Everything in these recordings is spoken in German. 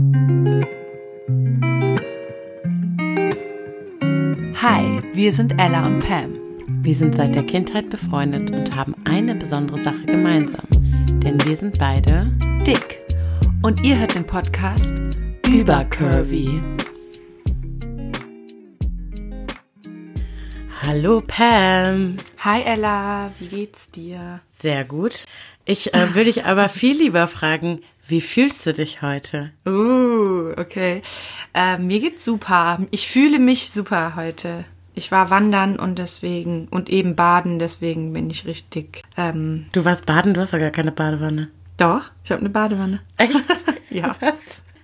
Hi, wir sind Ella und Pam. Wir sind seit der Kindheit befreundet und haben eine besondere Sache gemeinsam. Denn wir sind beide dick. Und ihr hört den Podcast Übercurvy. Hallo Pam. Hi Ella, wie geht's dir? Sehr gut. Ich würde dich aber viel lieber fragen, wie fühlst du dich heute? Okay. Mir geht's super. Ich fühle mich super heute. Ich war wandern und eben baden, deswegen bin ich richtig... Du warst baden? Du hast ja gar keine Badewanne. Doch, ich habe eine Badewanne. Echt? Ja. Was?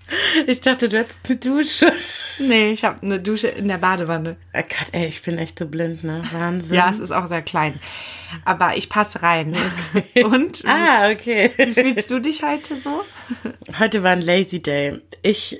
Ich dachte, du hättest eine Dusche. Nee, ich habe eine Dusche in der Badewanne. Oh Gott, ey, ich bin echt so blind, ne? Wahnsinn. Ja, es ist auch sehr klein. Aber ich passe rein. Okay. Und? Okay. Wie fühlst du dich heute so? Heute war ein Lazy Day. Ich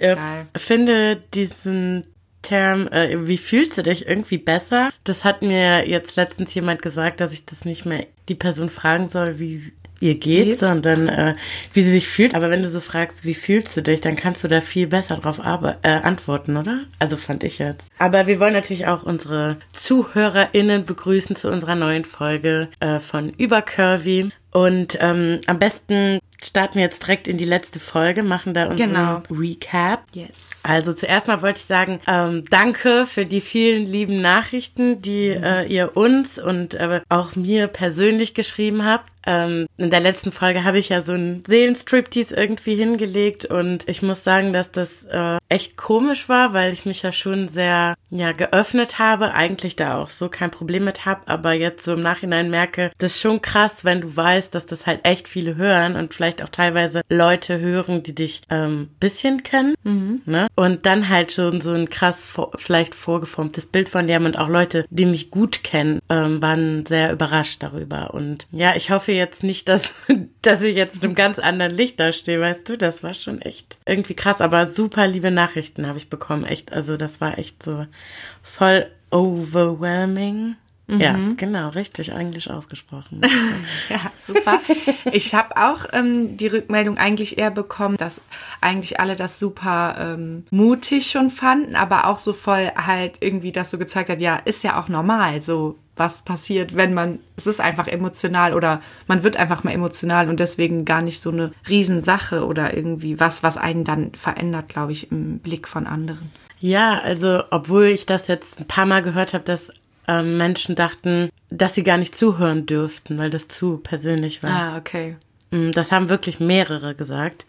finde diesen Term, wie fühlst du dich, irgendwie besser? Das hat mir jetzt letztens jemand gesagt, dass ich das nicht mehr die Person fragen soll, wie ihr geht, sondern wie sie sich fühlt. Aber wenn du so fragst, wie fühlst du dich, dann kannst du da viel besser drauf antworten, oder? Also fand ich jetzt. Aber wir wollen natürlich auch unsere ZuhörerInnen begrüßen zu unserer neuen Folge von Übercurvy. Und am besten starten wir jetzt direkt in die letzte Folge, machen da unseren Recap. Yes. Also zuerst mal wollte ich sagen, danke für die vielen lieben Nachrichten, die ihr uns und auch mir persönlich geschrieben habt. In der letzten Folge habe ich ja so einen Seelenstriptease irgendwie hingelegt und ich muss sagen, dass das echt komisch war, weil ich mich ja schon sehr geöffnet habe, eigentlich da auch so kein Problem mit habe, aber jetzt so im Nachhinein merke, das ist schon krass, wenn du weißt, dass das halt echt viele hören und vielleicht auch teilweise Leute hören, die dich bisschen kennen, ne? Und dann halt schon so ein krass vielleicht vorgeformtes Bild von dir haben und auch Leute, die mich gut kennen, waren sehr überrascht darüber und ja, ich hoffe jetzt nicht, dass ich jetzt in einem ganz anderen Licht da stehe, weißt du, das war schon echt irgendwie krass, aber super liebe Nachrichten habe ich bekommen, echt, also das war echt so voll overwhelming. Ja, genau, richtig Englisch ausgesprochen. Ja, super. Ich habe auch die Rückmeldung eigentlich eher bekommen, dass eigentlich alle das super mutig schon fanden, aber auch so voll halt irgendwie das so gezeigt hat, ja, ist ja auch normal, so was passiert, es ist einfach emotional oder man wird einfach mal emotional und deswegen gar nicht so eine Riesensache oder irgendwie was einen dann verändert, glaube ich, im Blick von anderen. Ja, also obwohl ich das jetzt ein paar Mal gehört habe, dass Menschen dachten, dass sie gar nicht zuhören dürften, weil das zu persönlich war. Ah, okay. Das haben wirklich mehrere gesagt.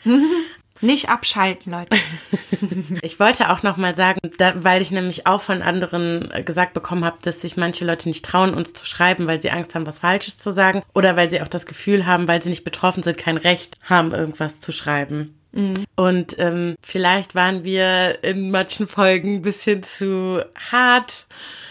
Nicht abschalten, Leute. Ich wollte auch noch mal sagen, weil ich nämlich auch von anderen gesagt bekommen habe, dass sich manche Leute nicht trauen, uns zu schreiben, weil sie Angst haben, was Falsches zu sagen oder weil sie auch das Gefühl haben, weil sie nicht betroffen sind, kein Recht haben, irgendwas zu schreiben. Und vielleicht waren wir in manchen Folgen ein bisschen zu hart,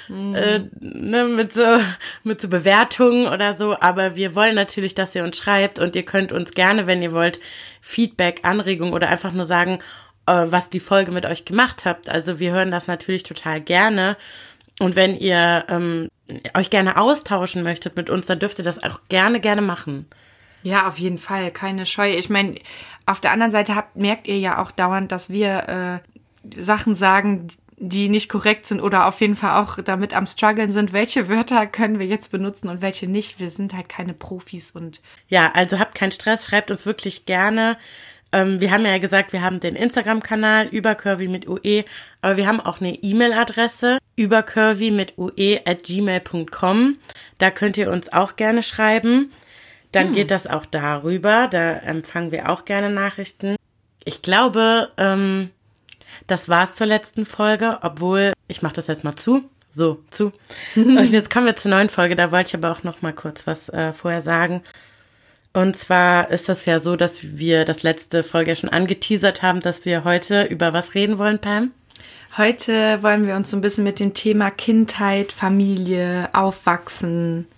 mit so Bewertungen oder so, aber wir wollen natürlich, dass ihr uns schreibt und ihr könnt uns gerne, wenn ihr wollt, Feedback, Anregungen oder einfach nur sagen, was die Folge mit euch gemacht habt. Also wir hören das natürlich total gerne und wenn ihr euch gerne austauschen möchtet mit uns, dann dürft ihr das auch gerne machen. Ja, auf jeden Fall, keine Scheu. Ich meine, auf der anderen Seite merkt ihr ja auch dauernd, dass wir Sachen sagen, die nicht korrekt sind oder auf jeden Fall auch damit am struggeln sind. Welche Wörter können wir jetzt benutzen und welche nicht? Wir sind halt keine Profis und... Ja, also habt keinen Stress, schreibt uns wirklich gerne. Wir haben ja gesagt, wir haben den Instagram-Kanal Übercurvy mit UE, aber wir haben auch eine E-Mail-Adresse übercurvy mit UE@gmail.com. Da könnt ihr uns auch gerne schreiben. Dann geht das auch darüber. Da empfangen wir auch gerne Nachrichten. Ich glaube, das war's zur letzten Folge, obwohl, ich mache das jetzt mal zu. Und jetzt kommen wir zur neuen Folge, da wollte ich aber auch noch mal kurz was vorher sagen. Und zwar ist das ja so, dass wir das letzte Folge ja schon angeteasert haben, dass wir heute über was reden wollen, Pam? Heute wollen wir uns so ein bisschen mit dem Thema Kindheit, Familie, Aufwachsen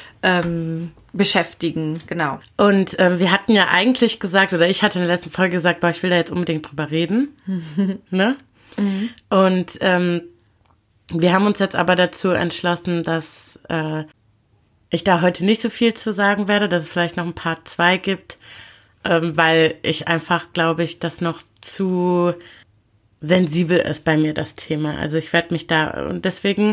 beschäftigen, genau. Und wir hatten ja eigentlich gesagt, oder ich hatte in der letzten Folge gesagt, boah, ich will da jetzt unbedingt drüber reden. Ne? Und wir haben uns jetzt aber dazu entschlossen, dass ich da heute nicht so viel zu sagen werde, dass es vielleicht noch ein Part 2 gibt, weil ich einfach, glaube ich, das noch zu sensibel ist bei mir, das Thema. Also ich werde mich da, und deswegen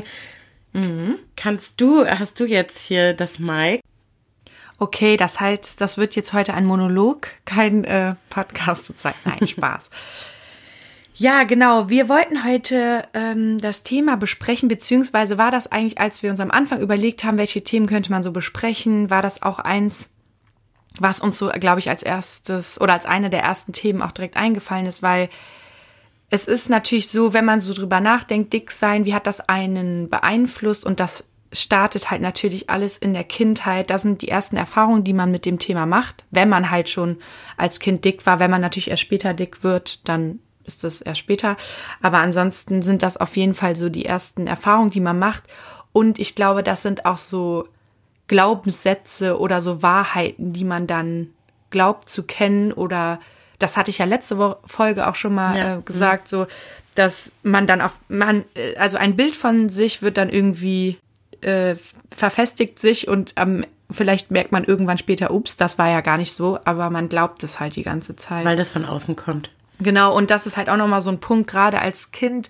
hast du jetzt hier das Mic? Okay, das heißt, das wird jetzt heute ein Monolog, kein Podcast zu zweit. Nein, Spaß. Ja, genau. Wir wollten heute das Thema besprechen, beziehungsweise war das eigentlich, als wir uns am Anfang überlegt haben, welche Themen könnte man so besprechen, war das auch eins, was uns so, glaube ich, als erstes oder als eine der ersten Themen auch direkt eingefallen ist, weil es ist natürlich so, wenn man so drüber nachdenkt, dick sein, wie hat das einen beeinflusst, und das startet halt natürlich alles in der Kindheit. Das sind die ersten Erfahrungen, die man mit dem Thema macht, wenn man halt schon als Kind dick war. Wenn man natürlich erst später dick wird, dann ist das erst später. Aber ansonsten sind das auf jeden Fall so die ersten Erfahrungen, die man macht. Und ich glaube, das sind auch so Glaubenssätze oder so Wahrheiten, die man dann glaubt zu kennen, oder das hatte ich ja letzte Folge auch schon mal gesagt, so, dass man dann also ein Bild von sich wird dann irgendwie verfestigt sich, und vielleicht merkt man irgendwann später, ups, das war ja gar nicht so, aber man glaubt es halt die ganze Zeit. Weil das von außen kommt. Genau, und das ist halt auch nochmal so ein Punkt, gerade als Kind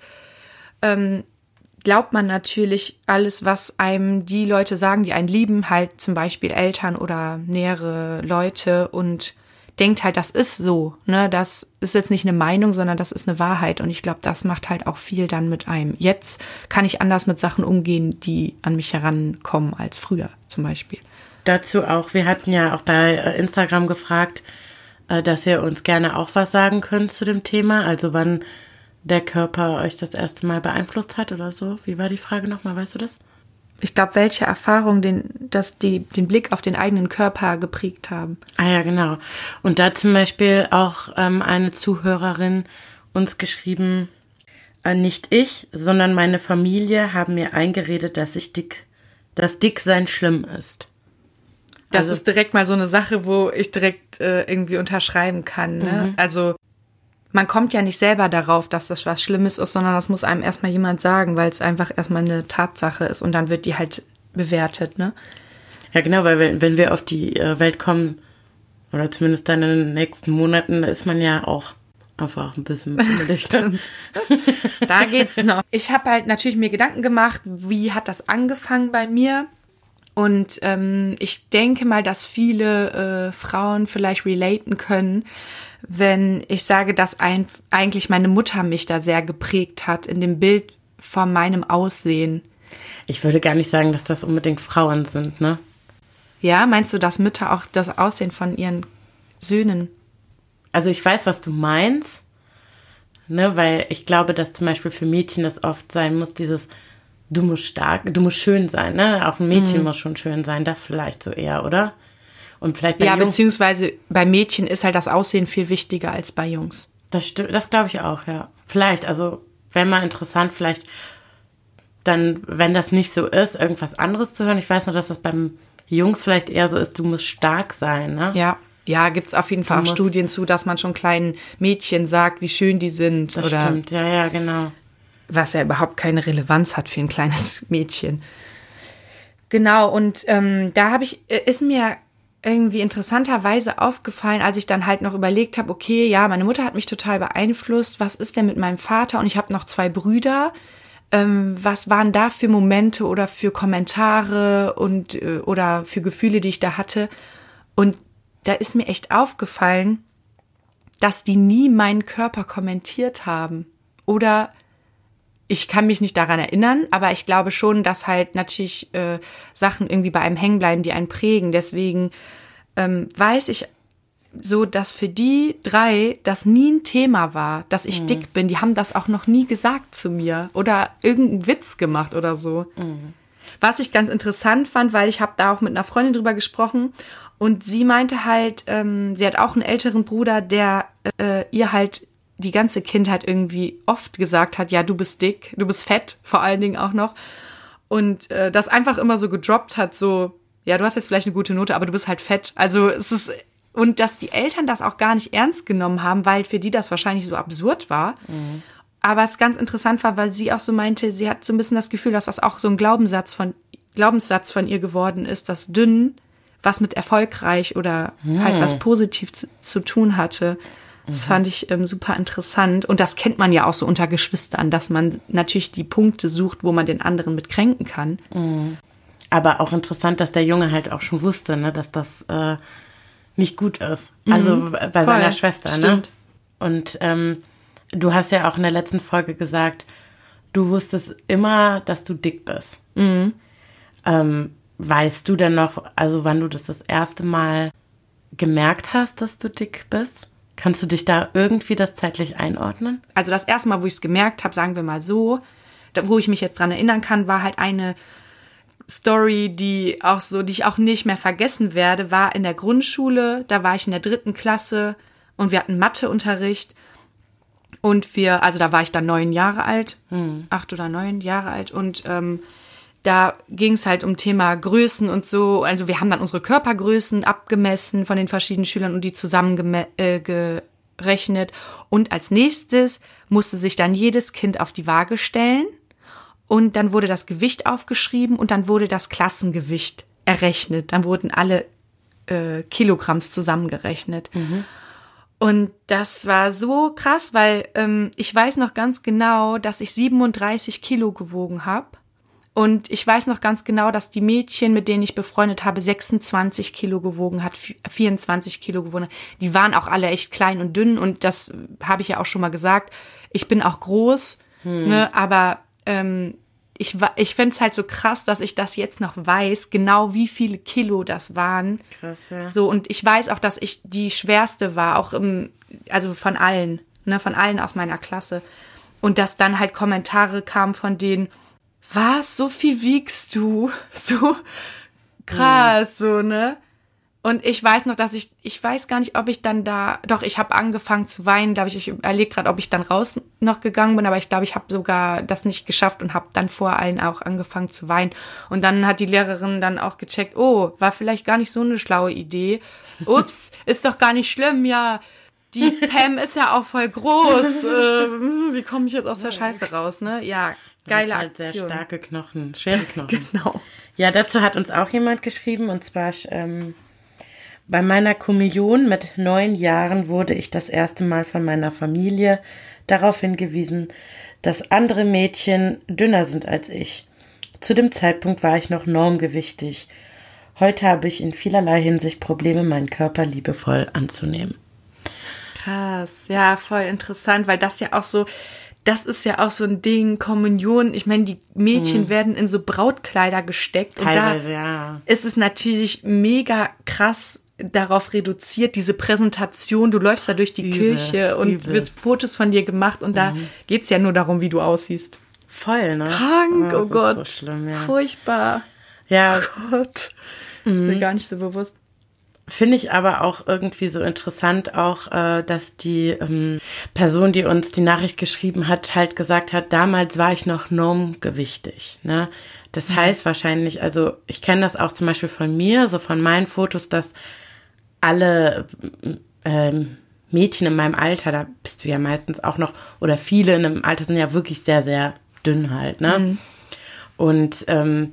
glaubt man natürlich alles, was einem die Leute sagen, die einen lieben, halt zum Beispiel Eltern oder nähere Leute, und denkt halt, das ist so, ne, das ist jetzt nicht eine Meinung, sondern das ist eine Wahrheit, und ich glaube, das macht halt auch viel dann mit einem. Jetzt kann ich anders mit Sachen umgehen, die an mich herankommen als früher zum Beispiel. Dazu auch, wir hatten ja auch bei Instagram gefragt, dass ihr uns gerne auch was sagen könnt zu dem Thema, also wann der Körper euch das erste Mal beeinflusst hat oder so. Wie war die Frage nochmal, weißt du das? Ich glaube, welche Erfahrungen den Blick auf den eigenen Körper geprägt haben. Ah ja, genau. Und da zum Beispiel auch eine Zuhörerin uns geschrieben, nicht ich, sondern meine Familie haben mir eingeredet, dass Dicksein schlimm ist. Das ist direkt mal so eine Sache, wo ich direkt irgendwie unterschreiben kann. Ne? Also man kommt ja nicht selber darauf, dass das was Schlimmes ist, sondern das muss einem erstmal jemand sagen, weil es einfach erstmal eine Tatsache ist, und dann wird die halt bewertet, ne? Ja, genau, weil wenn wir auf die Welt kommen, oder zumindest dann in den nächsten Monaten, da ist man ja auch einfach ein bisschen belichtet. Da geht's noch. Ich habe halt natürlich mir Gedanken gemacht, wie hat das angefangen bei mir? Und ich denke mal, dass viele Frauen vielleicht relaten können, wenn ich sage, dass eigentlich meine Mutter mich da sehr geprägt hat in dem Bild von meinem Aussehen. Ich würde gar nicht sagen, dass das unbedingt Frauen sind, ne? Ja, meinst du, dass Mütter auch das Aussehen von ihren Söhnen? Also ich weiß, was du meinst, ne? Weil ich glaube, dass zum Beispiel für Mädchen das oft sein muss, dieses du musst schön sein, ne? Auch ein Mädchen muss schon schön sein, das vielleicht so eher, oder? Und vielleicht bei Jungs, beziehungsweise bei Mädchen ist halt das Aussehen viel wichtiger als bei Jungs. Das stimmt, das glaube ich auch, ja. Vielleicht, also wäre mal interessant, vielleicht dann, wenn das nicht so ist, irgendwas anderes zu hören. Ich weiß nur, dass das beim Jungs vielleicht eher so ist, du musst stark sein, ne? Ja, gibt's auf jeden Fall auch Studien zu, dass man schon kleinen Mädchen sagt, wie schön die sind. Das stimmt, ja, genau. Was ja überhaupt keine Relevanz hat für ein kleines Mädchen. Genau, und da ist mir irgendwie interessanterweise aufgefallen, als ich dann halt noch überlegt habe, okay, ja, meine Mutter hat mich total beeinflusst, was ist denn mit meinem Vater? Und ich habe noch 2 Brüder. Was waren da für Momente oder für Kommentare und oder für Gefühle, die ich da hatte? Und da ist mir echt aufgefallen, dass die nie meinen Körper kommentiert haben. Oder ich kann mich nicht daran erinnern, aber ich glaube schon, dass halt natürlich Sachen irgendwie bei einem hängen bleiben, die einen prägen. Deswegen weiß ich so, dass für die 3 das nie ein Thema war, dass ich dick bin. Die haben das auch noch nie gesagt zu mir oder irgendeinen Witz gemacht oder so. Was ich ganz interessant fand, weil ich habe da auch mit einer Freundin drüber gesprochen, und sie meinte halt, sie hat auch einen älteren Bruder, der ihr halt die ganze Kindheit irgendwie oft gesagt hat, ja, du bist dick, du bist fett, vor allen Dingen auch noch. Und das einfach immer so gedroppt hat, so, ja, du hast jetzt vielleicht eine gute Note, aber du bist halt fett. Also es ist, und dass die Eltern das auch gar nicht ernst genommen haben, weil für die das wahrscheinlich so absurd war. Aber es ganz interessant war, weil sie auch so meinte, sie hat so ein bisschen das Gefühl, dass das auch so ein Glaubenssatz von ihr geworden ist, dass dünn was mit erfolgreich oder halt was positiv zu tun hatte. Das fand ich super interessant. Und das kennt man ja auch so unter Geschwistern, dass man natürlich die Punkte sucht, wo man den anderen mit kränken kann. Aber auch interessant, dass der Junge halt auch schon wusste, ne, dass das nicht gut ist. Also bei seiner Schwester. Stimmt. Ne? Und du hast ja auch in der letzten Folge gesagt, du wusstest immer, dass du dick bist. Weißt du denn noch, also wann du das erste Mal gemerkt hast, dass du dick bist? Kannst du dich da irgendwie das zeitlich einordnen? Also das erste Mal, wo ich es gemerkt habe, sagen wir mal so, wo ich mich jetzt dran erinnern kann, war halt eine Story, die ich auch nicht mehr vergessen werde, war in der Grundschule. Da war ich in der 3. Klasse und wir hatten Matheunterricht. Und da war ich dann 9 Jahre alt, 8 oder 9 Jahre alt. Und da ging es halt um Thema Größen und so. Also wir haben dann unsere Körpergrößen abgemessen von den verschiedenen Schülern und die zusammengerechnet. Und als nächstes musste sich dann jedes Kind auf die Waage stellen. Und dann wurde das Gewicht aufgeschrieben und dann wurde das Klassengewicht errechnet. Dann wurden alle Kilogramms zusammengerechnet. Und das war so krass, weil ich weiß noch ganz genau, dass ich 37 Kilo gewogen habe. Und ich weiß noch ganz genau, dass die Mädchen, mit denen ich befreundet habe, 26 Kilo gewogen hat, 24 Kilo gewogen hat. Die waren auch alle echt klein und dünn und das habe ich ja auch schon mal gesagt. Ich bin auch groß, ne, aber ich fände es halt so krass, dass ich das jetzt noch weiß, genau wie viele Kilo das waren. Krass, ja. So, und ich weiß auch, dass ich die schwerste war, auch also von allen aus meiner Klasse. Und dass dann halt Kommentare kamen von denen, was, so viel wiegst du? So krass, so, ne? Und ich weiß noch, dass ich weiß gar nicht, ob ich dann ich habe angefangen zu weinen, glaube ich. Ich überlege gerade, ob ich dann raus noch gegangen bin, aber ich glaube, ich habe sogar das nicht geschafft und habe dann vor allen auch angefangen zu weinen. Und dann hat die Lehrerin dann auch gecheckt, oh, war vielleicht gar nicht so eine schlaue Idee. Ups, ist doch gar nicht schlimm, ja. Die Pam ist ja auch voll groß. Wie komme ich jetzt aus der Scheiße raus, ne? Ja, geile halt Aktion. sehr starke Knochen, schwere Knochen. Genau. Ja, dazu hat uns auch jemand geschrieben, und zwar bei meiner Kommunion mit 9 Jahren wurde ich das erste Mal von meiner Familie darauf hingewiesen, dass andere Mädchen dünner sind als ich. Zu dem Zeitpunkt war ich noch normgewichtig. Heute habe ich in vielerlei Hinsicht Probleme, meinen Körper liebevoll anzunehmen. Krass, ja, voll interessant, weil das ist ja auch so ein Ding, Kommunion. Ich meine, die Mädchen werden in so Brautkleider gesteckt. Teilweise, und da ja. ist es natürlich mega krass darauf reduziert, diese Präsentation. Du läufst da durch die Kirche und wird Fotos von dir gemacht und da geht's ja nur darum, wie du aussiehst. Voll, ne? Krank, oh Gott. Ist so schlimm, ja. Furchtbar. Ja. Oh Gott. Das ist mir gar nicht so bewusst. Finde ich aber auch irgendwie so interessant auch, dass die Person, die uns die Nachricht geschrieben hat, halt gesagt hat, damals war ich noch normgewichtig, ne? Das heißt wahrscheinlich, also ich kenne das auch zum Beispiel von mir, so von meinen Fotos, dass alle Mädchen in meinem Alter, da bist du ja meistens auch noch, oder viele in einem Alter sind ja wirklich sehr, sehr dünn halt, ne? Und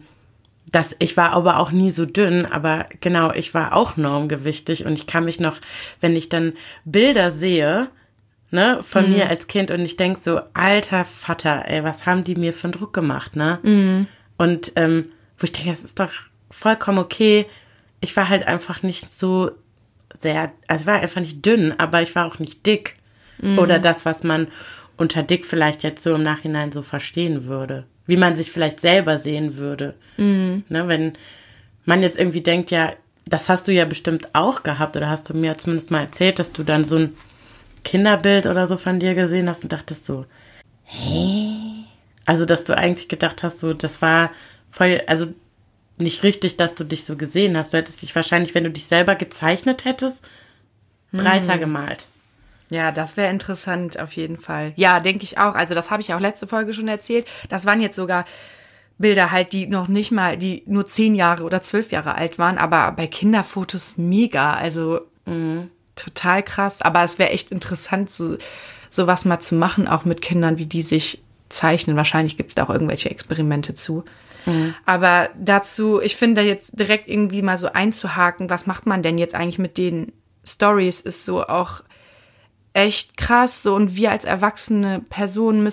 ich war aber auch nie so dünn, aber genau, ich war auch normgewichtig und ich kann mich noch, wenn ich dann Bilder sehe, ne, von mir als Kind und ich denke so, alter Vater, ey, was haben die mir für einen Druck gemacht, ne? Und wo ich denke, das ist doch vollkommen okay. Ich war halt einfach nicht so sehr, also ich war einfach nicht dünn, aber ich war auch nicht dick. Oder das, was man unter dick vielleicht jetzt so im Nachhinein so verstehen würde. Wie man sich vielleicht selber sehen würde. Ne, wenn man jetzt irgendwie denkt, ja, das hast du ja bestimmt auch gehabt, oder hast du mir zumindest mal erzählt, dass du dann so ein Kinderbild oder so von dir gesehen hast und dachtest so, hä? Also, dass du eigentlich gedacht hast, so, das war voll, also nicht richtig, dass du dich so gesehen hast. Du hättest dich wahrscheinlich, wenn du dich selber gezeichnet hättest, breiter gemalt. Ja, das wäre interessant auf jeden Fall. Ja, denke ich auch. Also das habe ich auch letzte Folge schon erzählt. Das waren jetzt sogar Bilder halt, die nur 10 Jahre oder 12 Jahre alt waren. Aber bei Kinderfotos mega. Also total krass. Aber es wäre echt interessant, sowas mal zu machen, auch mit Kindern, wie die sich zeichnen. Wahrscheinlich gibt es da auch irgendwelche Experimente zu. Aber dazu, ich finde jetzt direkt irgendwie mal so einzuhaken, was macht man denn jetzt eigentlich mit den Stories, ist so auch echt krass. So, und wir als erwachsene Personen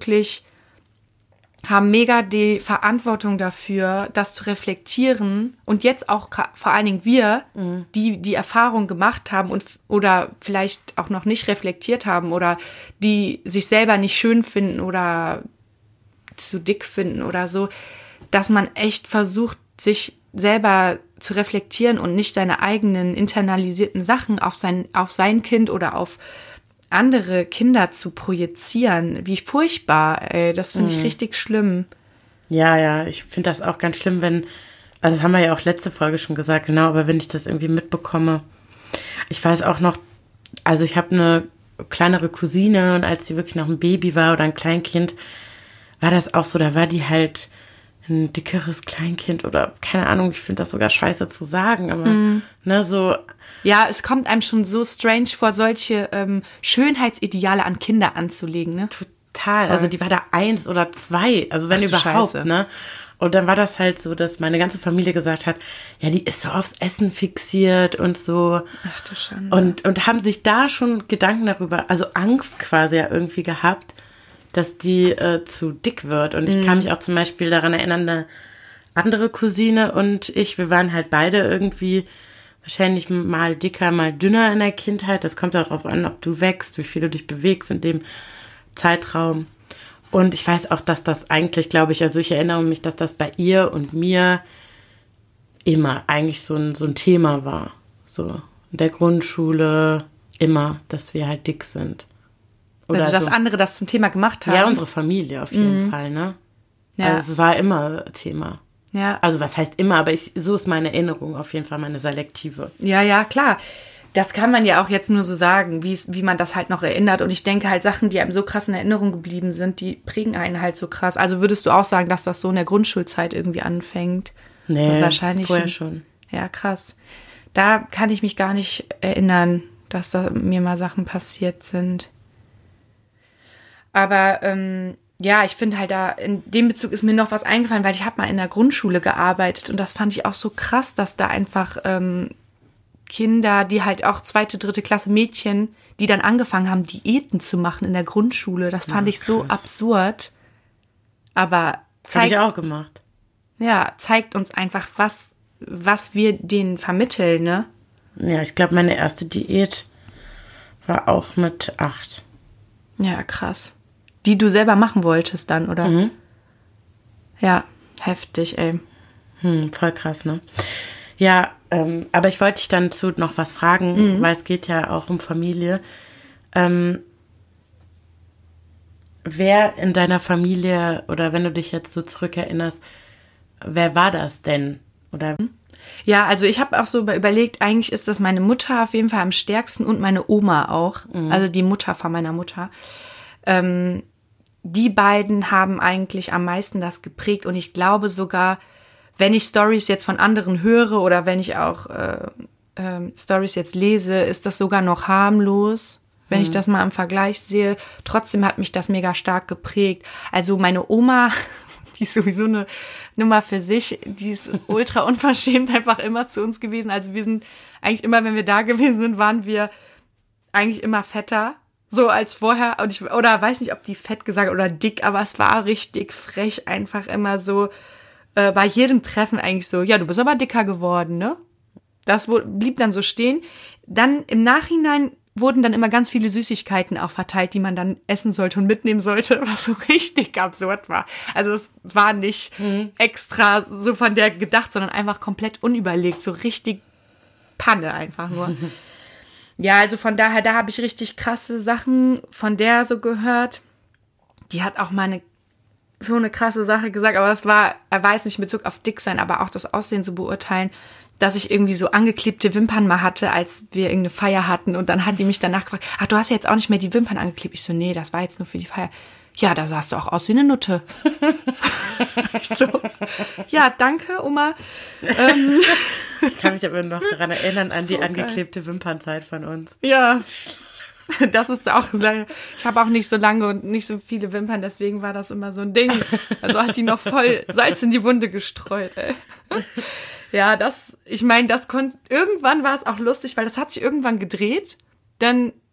haben mega die Verantwortung dafür, das zu reflektieren. Und jetzt auch vor allen Dingen wir, die Erfahrung gemacht haben oder vielleicht auch noch nicht reflektiert haben oder die sich selber nicht schön finden oder zu dick finden oder so, dass man echt versucht, sich selber zu reflektieren und nicht seine eigenen internalisierten Sachen auf sein Kind oder auf andere Kinder zu projizieren. Wie furchtbar, ey. Das finde ich richtig schlimm. Ja, ich finde das auch ganz schlimm, also das haben wir ja auch letzte Folge schon gesagt, genau, aber wenn ich das irgendwie mitbekomme. Ich weiß auch noch, also ich habe eine kleinere Cousine und als sie wirklich noch ein Baby war oder ein Kleinkind, war das auch so, da war die halt ein dickeres Kleinkind oder keine Ahnung, ich finde das sogar scheiße zu sagen, aber ne, so. Ja, es kommt einem schon so strange vor, solche Schönheitsideale an Kinder anzulegen, ne? Total, also die war da 1 oder 2, also wenn überhaupt, Scheiße. Ne? Und dann war das halt so, dass meine ganze Familie gesagt hat, ja, die ist so aufs Essen fixiert und so. Ach du Schande. Und haben sich da schon Gedanken darüber, also Angst quasi ja irgendwie gehabt, dass die zu dick wird. Und ich kann mich auch zum Beispiel daran erinnern, eine andere Cousine und ich, wir waren halt beide irgendwie wahrscheinlich mal dicker, mal dünner in der Kindheit. Das kommt auch darauf an, ob du wächst, wie viel du dich bewegst in dem Zeitraum. Und ich weiß auch, dass das eigentlich, glaube ich, also ich erinnere mich, dass das bei ihr und mir immer eigentlich so ein Thema war. So in der Grundschule immer, dass wir halt dick sind. Oder also, dass andere das zum Thema gemacht haben? Ja, unsere Familie auf jeden Fall, ne? Ja. Also es war immer Thema. Ja. Also was heißt immer, aber so ist meine Erinnerung auf jeden Fall, meine selektive. Ja, klar. Das kann man ja auch jetzt nur so sagen, wie man das halt noch erinnert. Und ich denke halt, Sachen, die einem so krass in Erinnerung geblieben sind, die prägen einen halt so krass. Also würdest du auch sagen, dass das so in der Grundschulzeit irgendwie anfängt? Nee, wahrscheinlich vorher schon. Ja, krass. Da kann ich mich gar nicht erinnern, dass da mir mal Sachen passiert sind. Aber ja, ich finde halt da, in dem Bezug ist mir noch was eingefallen, weil ich habe mal in der Grundschule gearbeitet und das fand ich auch so krass, dass da einfach Kinder, die halt auch 2., 3. Klasse Mädchen, die dann angefangen haben, Diäten zu machen in der Grundschule. Das fand ich so absurd. Aber habe ich auch gemacht. Ja, zeigt uns einfach, was wir denen vermitteln, ne? Ja, ich glaube, meine erste Diät war auch mit 8. Ja, krass. Die du selber machen wolltest dann, oder? Mhm. Ja, heftig, ey. Voll krass, ne? Ja, aber ich wollte dich dann zu noch was fragen, weil es geht ja auch um Familie. Wer in deiner Familie, oder wenn du dich jetzt so zurückerinnerst, wer war das denn? Oder? Ja, also ich habe auch so überlegt, eigentlich ist das meine Mutter auf jeden Fall am stärksten und meine Oma auch. Also die Mutter von meiner Mutter. Die beiden haben eigentlich am meisten das geprägt und ich glaube sogar, wenn ich Storys jetzt von anderen höre oder wenn ich auch Storys jetzt lese, ist das sogar noch harmlos, wenn ich das mal im Vergleich sehe. Trotzdem hat mich das mega stark geprägt. Also meine Oma, die ist sowieso eine Nummer für sich, die ist ultra unverschämt einfach immer zu uns gewesen. Also wir sind eigentlich immer, wenn wir da gewesen sind, waren wir eigentlich immer fetter. So als vorher, oder weiß nicht, ob die fett gesagt oder dick, aber es war richtig frech, einfach immer so bei jedem Treffen eigentlich so, ja, du bist aber dicker geworden, ne? Das blieb dann so stehen. Dann im Nachhinein wurden dann immer ganz viele Süßigkeiten auch verteilt, die man dann essen sollte und mitnehmen sollte, was so richtig absurd war. Also es war nicht extra so von der gedacht, sondern einfach komplett unüberlegt, so richtig Panne einfach nur. Ja, also von daher, da habe ich richtig krasse Sachen von der so gehört. Die hat auch mal so eine krasse Sache gesagt, aber er war jetzt nicht in Bezug auf dick sein, aber auch das Aussehen zu beurteilen, dass ich irgendwie so angeklebte Wimpern mal hatte, als wir irgendeine Feier hatten und dann hat die mich danach gefragt, ach, du hast ja jetzt auch nicht mehr die Wimpern angeklebt. Ich so, nee, das war jetzt nur für die Feier. Ja, da sahst du auch aus wie eine Nutte. Ich so, ja, danke, Oma. Ich kann mich aber noch daran erinnern, an so die angeklebte Wimpernzeit von uns. Ja, das ist auch, ich habe auch nicht so lange und nicht so viele Wimpern, deswegen war das immer so ein Ding. Also hat die noch voll Salz in die Wunde gestreut, ey. Ja, irgendwann war es auch lustig, weil das hat sich irgendwann gedreht. Dann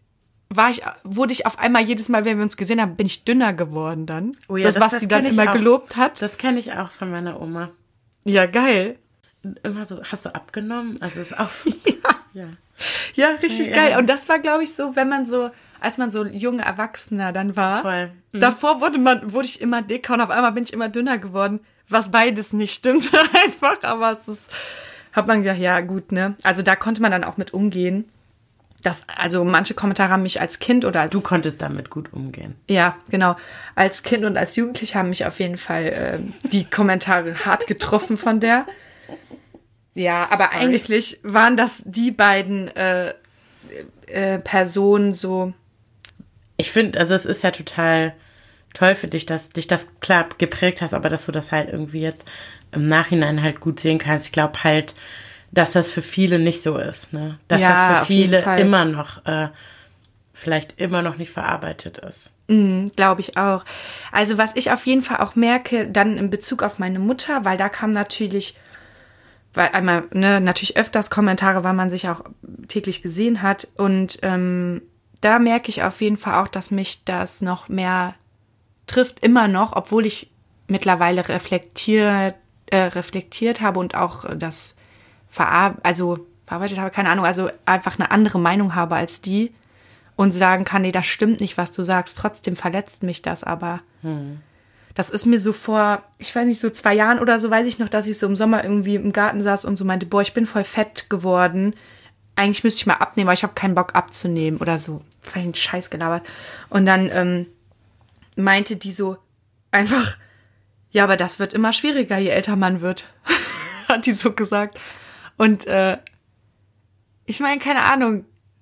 wurde ich auf einmal jedes Mal, wenn wir uns gesehen haben, bin ich dünner geworden dann. Oh ja, was sie dann immer gelobt hat. Das kenne ich auch von meiner Oma. Ja, geil. Immer so, hast du abgenommen? Also ist auch... Ja, richtig geil. Und das war, glaube ich, so, wenn man so, als man so junger Erwachsener dann war. Voll. Davor wurde ich immer dicker und auf einmal bin ich immer dünner geworden, was beides nicht stimmt einfach, aber hat man gedacht, ja gut, ne? Also da konnte man dann auch mit umgehen. Also manche Kommentare haben mich als Kind oder als... Du konntest damit gut umgehen. Ja, genau. Als Kind und als Jugendliche haben mich auf jeden Fall die Kommentare hart getroffen von der. Ja, aber eigentlich waren das die beiden Personen so... Ich finde, also es ist ja total toll für dich, dass dich das klar geprägt hast, aber dass du das halt irgendwie jetzt im Nachhinein halt gut sehen kannst. Ich glaube halt, dass das für viele nicht so ist, ne? Dass das für viele immer noch, vielleicht immer noch nicht verarbeitet ist. Glaube ich auch. Also was ich auf jeden Fall auch merke, dann in Bezug auf meine Mutter, weil da kam natürlich, weil einmal, ne, natürlich öfters Kommentare, weil man sich auch täglich gesehen hat und da merke ich auf jeden Fall auch, dass mich das noch mehr trifft, immer noch, obwohl ich mittlerweile reflektiert habe und auch das verarbeitet habe, keine Ahnung, also einfach eine andere Meinung habe als die und sagen kann, nee, das stimmt nicht, was du sagst, trotzdem verletzt mich das aber. Das ist mir so vor, ich weiß nicht, so 2 Jahren oder so, weiß ich noch, dass ich so im Sommer irgendwie im Garten saß und so meinte, boah, ich bin voll fett geworden, eigentlich müsste ich mal abnehmen, aber ich habe keinen Bock abzunehmen oder so. Voll den Scheiß gelabert. Und dann meinte die so einfach, ja, aber das wird immer schwieriger, je älter man wird. Hat die so gesagt. Und ich meine, keine Ahnung,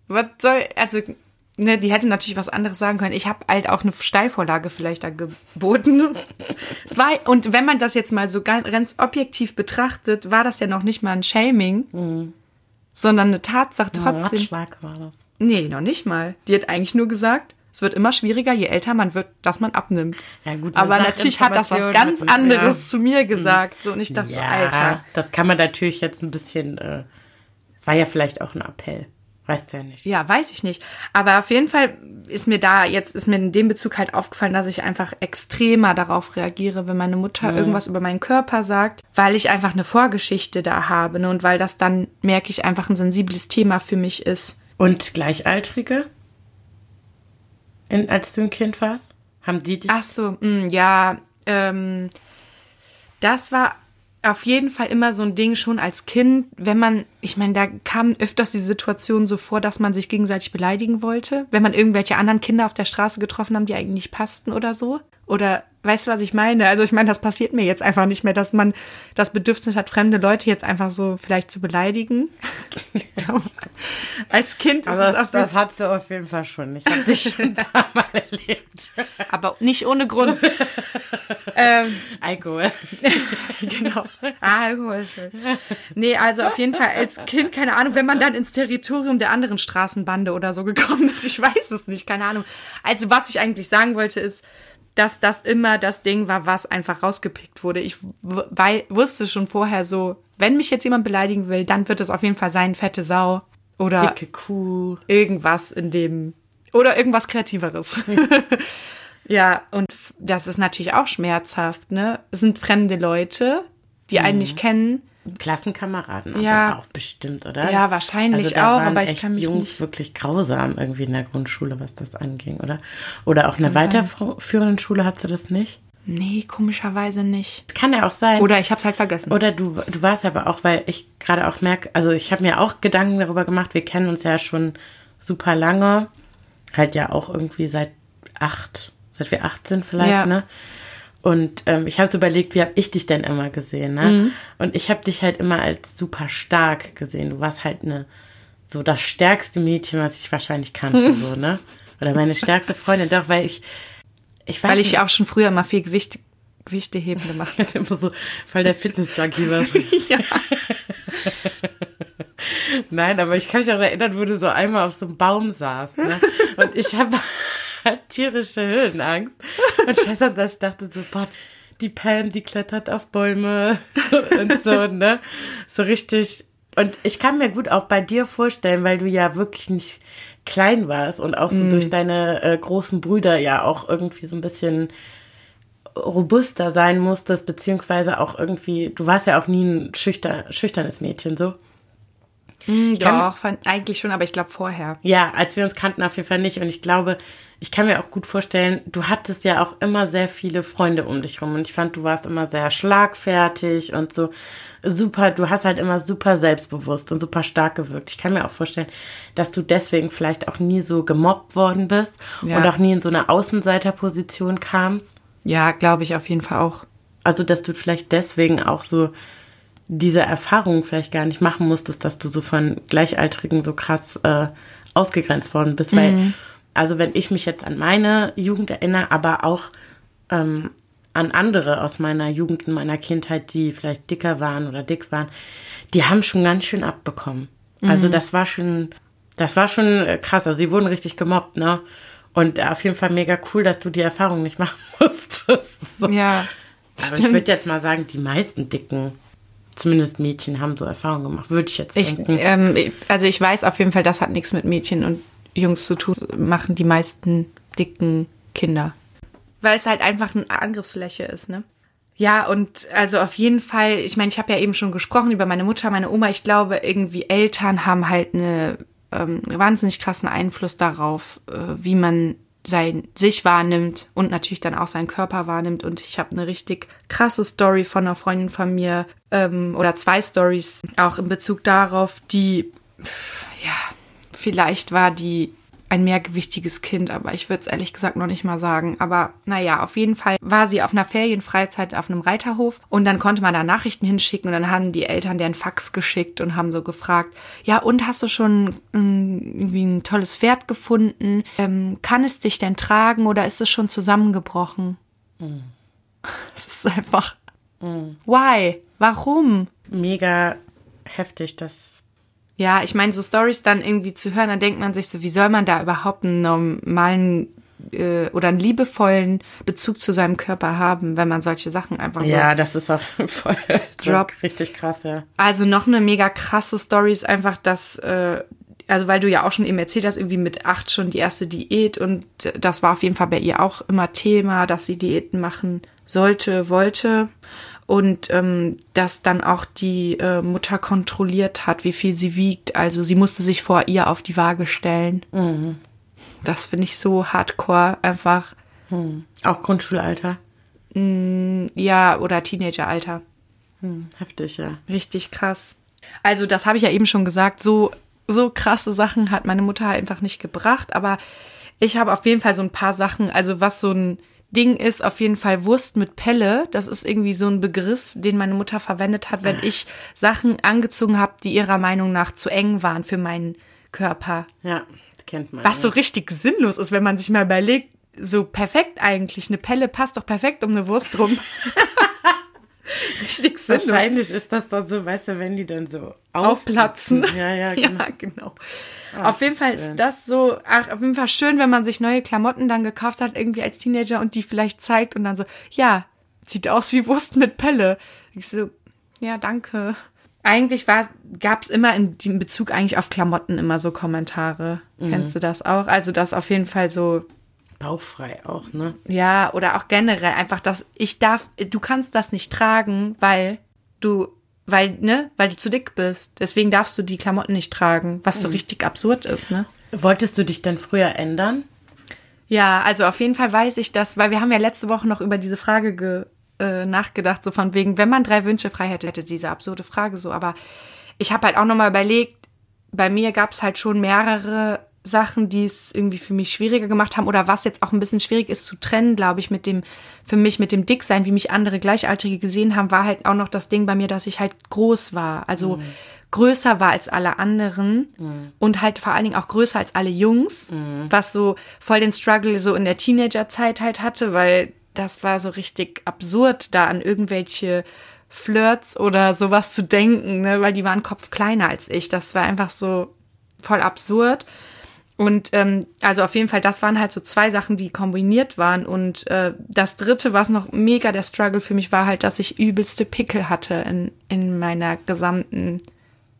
die hätte natürlich was anderes sagen können. Ich habe halt auch eine Steilvorlage vielleicht da geboten. Und wenn man das jetzt mal so ganz objektiv betrachtet, war das ja noch nicht mal ein Shaming, sondern eine Tatsache trotzdem. Ratschlag war das. Nee, noch nicht mal. Die hat eigentlich nur gesagt, es wird immer schwieriger, je älter man wird, dass man abnimmt. Ja, gut, aber natürlich hat das was ganz anderes zu mir gesagt. So, und ich dachte so, Alter. Das kann man natürlich jetzt ein bisschen, es war ja vielleicht auch ein Appell. Weißt du ja nicht. Ja, weiß ich nicht. Aber auf jeden Fall ist mir in dem Bezug halt aufgefallen, dass ich einfach extremer darauf reagiere, wenn meine Mutter irgendwas über meinen Körper sagt, weil ich einfach eine Vorgeschichte da habe, ne? Und weil das dann, merke ich, einfach ein sensibles Thema für mich ist. Und Gleichaltrige? Als du ein Kind warst? Haben die dich... Ach so, ja. Das war auf jeden Fall immer so ein Ding schon als Kind, ich meine, da kam öfters die Situation so vor, dass man sich gegenseitig beleidigen wollte, wenn man irgendwelche anderen Kinder auf der Straße getroffen haben, die eigentlich nicht passten oder so. Oder, weißt du, was ich meine? Also ich meine, das passiert mir jetzt einfach nicht mehr, dass man das Bedürfnis hat, fremde Leute jetzt einfach so vielleicht zu beleidigen. Als Kind ist es das hast du auf jeden Fall schon. Ich habe dich schon ein paar Mal erlebt. Aber nicht ohne Grund. Alkohol. Genau. Alkohol. Nee, also auf jeden Fall als Kind, keine Ahnung, wenn man dann ins Territorium der anderen Straßenbande oder so gekommen ist, ich weiß es nicht, keine Ahnung. Also was ich eigentlich sagen wollte ist, dass das immer das Ding war, was einfach rausgepickt wurde. Ich wusste schon vorher so, wenn mich jetzt jemand beleidigen will, dann wird es auf jeden Fall sein, fette Sau oder dicke Kuh. Irgendwas oder irgendwas Kreativeres. Ja, und das ist natürlich auch schmerzhaft, ne? Es sind fremde Leute, die einen nicht kennen. Klassenkameraden ja, aber auch bestimmt, oder? Ja, wahrscheinlich also auch, waren aber ich echt kann mich Jungs nicht... wirklich grausam irgendwie in der Grundschule, was das anging, oder? Oder auch in der weiterführenden Schule hattest du das nicht? Nee, komischerweise nicht. Das kann ja auch sein. Oder ich hab's halt vergessen. Oder du warst aber auch, weil ich gerade auch merke, also ich habe mir auch Gedanken darüber gemacht, wir kennen uns ja schon super lange, halt ja auch irgendwie seit wir 8 sind vielleicht, ja. Ne? Und ich habe so überlegt, wie habe ich dich denn immer gesehen, ne? Und ich habe dich halt immer als super stark gesehen. Du warst halt so das stärkste Mädchen, was ich wahrscheinlich kannte, so, ne? Oder meine stärkste Freundin, doch, weil ich weiß weil ich nicht, auch schon früher mal viel Gewichte heben gemacht habe. immer so voll der Fitness-Junkie war. Ja. Nein, aber ich kann mich auch erinnern, wo du so einmal auf so einem Baum saßt, ne? Und ich habe tierische Höhenangst. Und ich weiß noch, dass ich dachte so, boah, die Pam, die klettert auf Bäume und so, ne? So richtig Und ich kann mir gut auch bei dir vorstellen, weil du ja wirklich nicht klein warst und auch so durch deine großen Brüder ja auch irgendwie so ein bisschen robuster sein musstest, beziehungsweise auch irgendwie, du warst ja auch nie ein schüchternes Mädchen, so. Doch, eigentlich schon, aber ich glaube vorher. Ja, als wir uns kannten auf jeden Fall nicht. Und ich glaube, ich kann mir auch gut vorstellen, du hattest ja auch immer sehr viele Freunde um dich rum. Und ich fand, du warst immer sehr schlagfertig und so super, du hast halt immer super selbstbewusst und super stark gewirkt. Ich kann mir auch vorstellen, dass du deswegen vielleicht auch nie so gemobbt worden bist und auch nie in so eine Außenseiterposition kamst. Ja, glaube ich auf jeden Fall auch. Also, dass du vielleicht deswegen auch so diese Erfahrung vielleicht gar nicht machen musstest, dass du so von Gleichaltrigen so krass ausgegrenzt worden bist. Weil, also wenn ich mich jetzt an meine Jugend erinnere, aber auch an andere aus meiner Jugend und meiner Kindheit, die vielleicht dicker waren oder dick waren, die haben schon ganz schön abbekommen. Also das war schon krass. Also sie wurden richtig gemobbt, ne? Und auf jeden Fall mega cool, dass du die Erfahrung nicht machen musstest. So. Ja, aber stimmt. ich würde jetzt mal sagen, die meisten Dicken, zumindest Mädchen, haben so Erfahrungen gemacht, würde ich jetzt denken. Also ich weiß auf jeden Fall, das hat nichts mit Mädchen und Jungs zu tun. Das machen die meisten dicken Kinder. Weil es halt einfach eine Angriffsfläche ist, ne? Ja, und also auf jeden Fall, ich meine, ich habe ja eben schon gesprochen über meine Mutter, meine Oma. Ich glaube, irgendwie Eltern haben halt eine wahnsinnig krassen Einfluss darauf, wie man sich wahrnimmt und natürlich dann auch seinen Körper wahrnimmt. Und ich habe eine richtig krasse Story von einer Freundin von mir oder 2 Stories auch in Bezug darauf, die, ja, vielleicht war die ein mehrgewichtiges Kind, aber ich würde es ehrlich gesagt noch nicht mal sagen. Aber naja, auf jeden Fall war sie auf einer Ferienfreizeit auf einem Reiterhof und dann konnte man da Nachrichten hinschicken und dann haben die Eltern deren Fax geschickt und haben so gefragt, ja und hast du schon irgendwie ein tolles Pferd gefunden? Kann es dich denn tragen oder ist es schon zusammengebrochen? Es ist einfach, why? Warum? Mega heftig, das. Ja, ich meine, so Storys dann irgendwie zu hören, dann denkt man sich so, wie soll man da überhaupt einen normalen oder einen liebevollen Bezug zu seinem Körper haben, wenn man solche Sachen einfach so. Ja, das ist auch voll Drop. Richtig krass, ja. Also noch eine mega krasse Story ist einfach, dass, also weil du ja auch schon eben erzählt hast, irgendwie mit 8 schon die erste Diät und das war auf jeden Fall bei ihr auch immer Thema, dass sie Diäten machen wollte. Und dass dann auch die Mutter kontrolliert hat, wie viel sie wiegt. Also sie musste sich vor ihr auf die Waage stellen. Mhm. Das finde ich so hardcore einfach. Auch Grundschulalter? Ja, oder Teenageralter. Heftig, ja. Richtig krass. Also das habe ich ja eben schon gesagt, so krasse Sachen hat meine Mutter halt einfach nicht gebracht. Aber ich habe auf jeden Fall so ein paar Sachen, also was so ein Ding ist auf jeden Fall Wurst mit Pelle. Das ist irgendwie so ein Begriff, den meine Mutter verwendet hat, wenn ich Sachen angezogen habe, die ihrer Meinung nach zu eng waren für meinen Körper. Ja, das kennt man. Was so richtig sinnlos ist, wenn man sich mal überlegt, so perfekt eigentlich. Eine Pelle passt doch perfekt um eine Wurst rum. Richtig sinnlos. Wahrscheinlich ist das dann so, weißt du, wenn die dann so aufplatzen. Ja, genau. Ja, genau. Auf jeden Fall ist das so, auf jeden Fall schön, wenn man sich neue Klamotten dann gekauft hat, irgendwie als Teenager und die vielleicht zeigt und dann so, ja, sieht aus wie Wurst mit Pelle. Ich so, ja, danke. Eigentlich gab's immer in Bezug eigentlich auf Klamotten immer so Kommentare. Kennst du das auch? Also das auf jeden Fall so bauchfrei auch, ne? Ja, oder auch generell einfach, dass du kannst das nicht tragen, weil du zu dick bist. Deswegen darfst du die Klamotten nicht tragen, was so richtig absurd ist, ne? Wolltest du dich denn früher ändern? Ja, also auf jeden Fall weiß ich das, weil wir haben ja letzte Woche noch über diese Frage nachgedacht, so von wegen, wenn man 3 Wünsche frei hätte, diese absurde Frage so, aber ich habe halt auch nochmal überlegt, bei mir gab es halt schon mehrere Sachen, die es irgendwie für mich schwieriger gemacht haben oder was jetzt auch ein bisschen schwierig ist zu trennen, glaube ich, für mich mit dem Dicksein, wie mich andere Gleichaltrige gesehen haben, war halt auch noch das Ding bei mir, dass ich halt groß war, also größer war als alle anderen und halt vor allen Dingen auch größer als alle Jungs, was so voll den Struggle so in der Teenagerzeit halt hatte, weil das war so richtig absurd, da an irgendwelche Flirts oder sowas zu denken, ne, weil die waren Kopf kleiner als ich, das war einfach so voll absurd. Und also auf jeden Fall, das waren halt so 2 Sachen, die kombiniert waren. Und das dritte, was noch mega der Struggle für mich war, halt, dass ich übelste Pickel hatte in meiner gesamten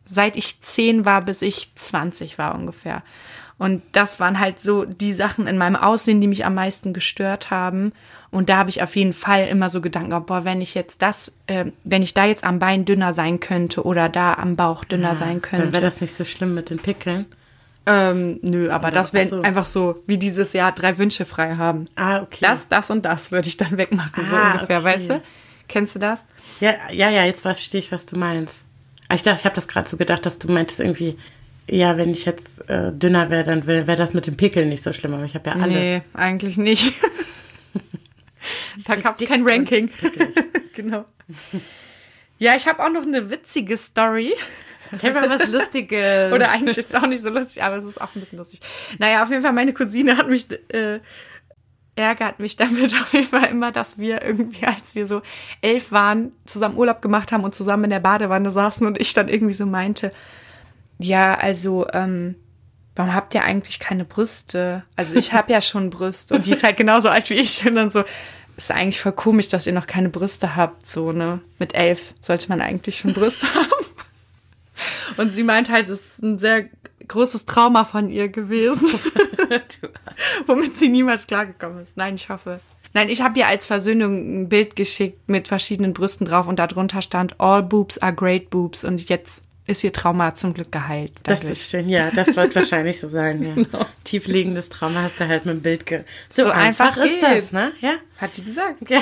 seit ich 10 war, bis ich 20 war ungefähr. Und das waren halt so die Sachen in meinem Aussehen, die mich am meisten gestört haben. Und da habe ich auf jeden Fall immer so Gedanken, wenn ich jetzt wenn ich da jetzt am Bein dünner sein könnte oder da am Bauch dünner sein könnte. Dann wäre das nicht so schlimm mit den Pickeln. Nö, aber das wäre einfach so, wie dieses Jahr 3 Wünsche frei haben. Ah, okay. Das und das würde ich dann wegmachen, so ungefähr, okay. Weißt du? Kennst du das? Ja, jetzt verstehe ich, was du meinst. Ich habe das gerade so gedacht, dass du meintest irgendwie, ja, wenn ich jetzt dünner wäre, dann wäre das mit den Pickeln nicht so schlimm, aber ich habe ja alles. Nee, eigentlich nicht. Da gab es kein Ranking. Genau. Ja, ich habe auch noch eine witzige Story. Erzähl mal was Lustiges. Oder eigentlich ist es auch nicht so lustig, aber es ist auch ein bisschen lustig. Naja, auf jeden Fall, meine Cousine ärgert mich damit auf jeden Fall immer, dass wir irgendwie, als wir so 11 waren, zusammen Urlaub gemacht haben und zusammen in der Badewanne saßen und ich dann irgendwie so meinte, ja, also, warum habt ihr eigentlich keine Brüste? Also ich habe ja schon Brüste und die ist halt genauso alt wie ich und dann so, ist eigentlich voll komisch, dass ihr noch keine Brüste habt, so, ne? Mit 11 sollte man eigentlich schon Brüste haben. Und sie meint halt, es ist ein sehr großes Trauma von ihr gewesen, womit sie niemals klargekommen ist. Nein, ich habe ihr als Versöhnung ein Bild geschickt mit verschiedenen Brüsten drauf und darunter stand, all boobs are great boobs und jetzt ist ihr Trauma zum Glück geheilt. Dadurch. Das ist schön, ja, das wird wahrscheinlich so sein, ja. Genau. Tiefliegendes Trauma hast du halt mit dem Bild So einfach ist das, ne? Ja. Hat die gesagt. Ja.